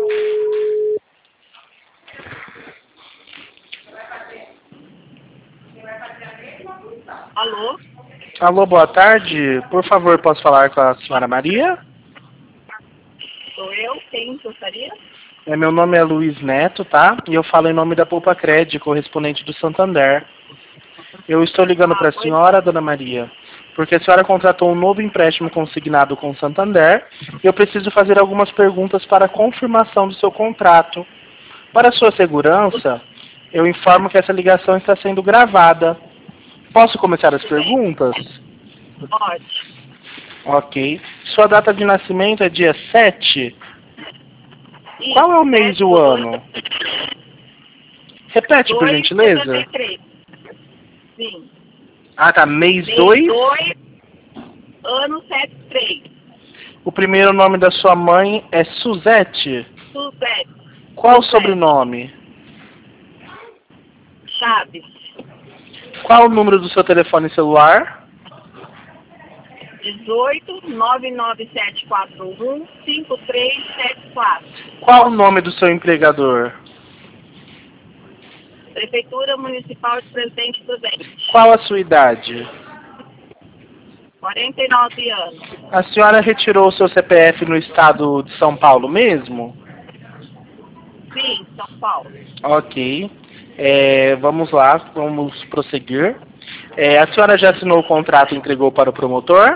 Alô? Alô, boa tarde. Por favor, posso falar com a senhora Maria? Sou eu? Quem gostaria? Meu nome é Luiz Neto, tá? E eu falo em nome da Poupa Cred, correspondente do Santander. Eu estou ligando para a senhora, dona Maria, porque a senhora contratou um novo empréstimo consignado com o Santander e eu preciso fazer algumas perguntas para confirmação do seu contrato. Para sua segurança, eu informo que essa ligação está sendo gravada. Posso começar as perguntas? Pode. Ok. Sua data de nascimento é dia 7? Isso, Qual é o mês e o ano? Repete, por 2, gentileza. 73. Sim. Ah, tá. Mês Mês 2. 2, ano 73. O primeiro nome da sua mãe é Suzete. Suzete. Qual o sobrenome? Chaves. Qual o número do seu telefone celular? 18 99741 5374. Qual o nome do seu empregador? Prefeitura Municipal de Presidente Prudente. Qual a sua idade? 49 anos. A senhora retirou o seu CPF no estado de São Paulo mesmo? Sim, São Paulo. Ok. Vamos lá, vamos prosseguir. A senhora já assinou o contrato e entregou para o promotor?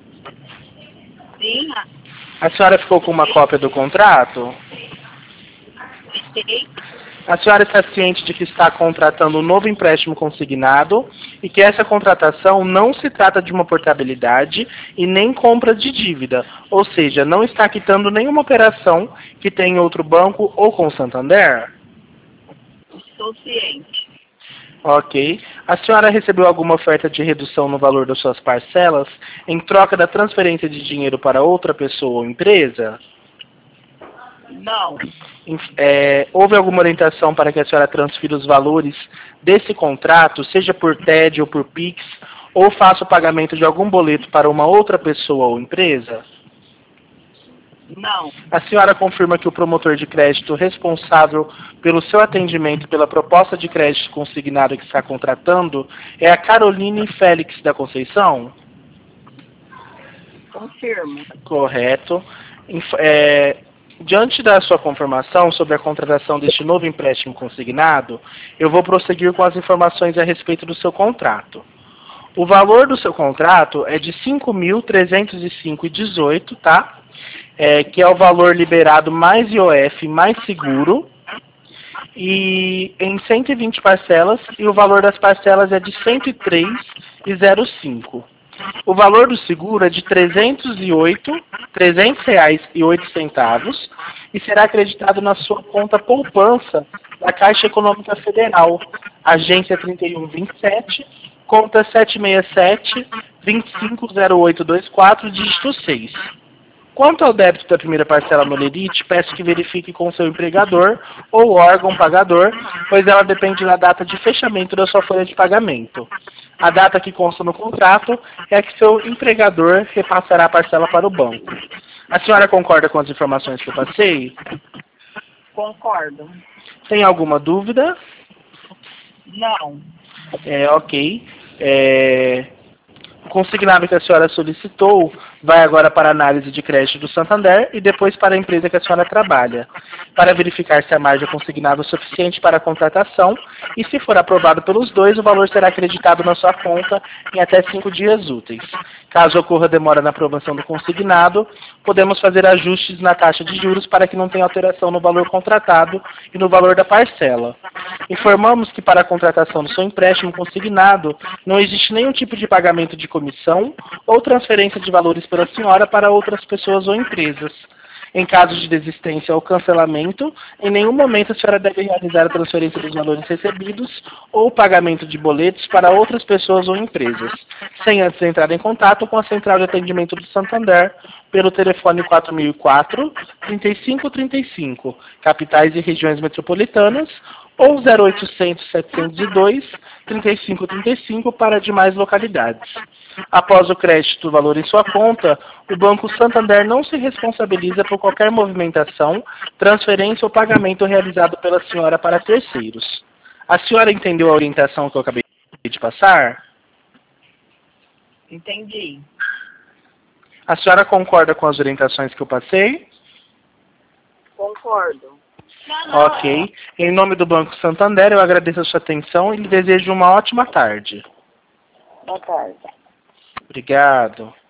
Sim, A senhora ficou com uma cópia do contrato? fiquei. A senhora está ciente de que está contratando um novo empréstimo consignado e que essa contratação não se trata de uma portabilidade e nem compra de dívida, ou seja, não está quitando nenhuma operação que tem em outro banco ou com o Santander? Estou ciente. Ok. A senhora recebeu alguma oferta de redução no valor das suas parcelas em troca da transferência de dinheiro para outra pessoa ou empresa? Não. Houve alguma orientação para que a senhora transfira os valores desse contrato, seja por TED ou por PIX, ou faça o pagamento de algum boleto para uma outra pessoa ou empresa? Não. A senhora confirma que o promotor de crédito responsável pelo seu atendimento e pela proposta de crédito consignado que está contratando é a Caroline Félix da Conceição? Confirmo. Correto. Diante da sua confirmação sobre a contratação deste novo empréstimo consignado, eu vou prosseguir com as informações a respeito do seu contrato. O valor do seu contrato é de R$ 5.305,18, tá? Que é o valor liberado mais IOF mais seguro, e em 120 parcelas, e o valor das parcelas é de R$ 103,05. O valor do seguro é de R$ 300,08 e será acreditado na sua conta poupança da Caixa Econômica Federal, agência 3127, conta 767-250824, dígito 6. Quanto ao débito da primeira parcela no Lerite, peço que verifique com seu empregador ou órgão pagador, pois ela depende da data de fechamento da sua folha de pagamento. A data que consta no contrato é a que seu empregador repassará a parcela para o banco. A senhora concorda com as informações que eu passei? Concordo. Tem alguma dúvida? Não. Ok. O consignado que a senhora solicitou vai agora para a análise de crédito do Santander e depois para a empresa que a senhora trabalha, para verificar se a margem consignada é suficiente para a contratação e, se for aprovado pelos dois, o valor será acreditado na sua conta em até 5 dias úteis. Caso ocorra demora na aprovação do consignado, podemos fazer ajustes na taxa de juros para que não tenha alteração no valor contratado e no valor da parcela. Informamos que para a contratação do seu empréstimo consignado não existe nenhum tipo de pagamento de comissão ou transferência de valores pela senhora para outras pessoas ou empresas. Em caso de desistência ou cancelamento, em nenhum momento a senhora deve realizar a transferência dos valores recebidos ou o pagamento de boletos para outras pessoas ou empresas, sem antes entrar em contato com a Central de Atendimento do Santander pelo telefone 4004-3535, capitais e regiões metropolitanas, ou 0800-702-3535 para demais localidades. Após o crédito do valor em sua conta, o Banco Santander não se responsabiliza por qualquer movimentação, transferência ou pagamento realizado pela senhora para terceiros. A senhora entendeu a orientação que eu acabei de passar? Entendi. A senhora concorda com as orientações que eu passei? Concordo. Ok. Em nome do Banco Santander, eu agradeço a sua atenção e lhe desejo uma ótima tarde. Boa tarde. Obrigado.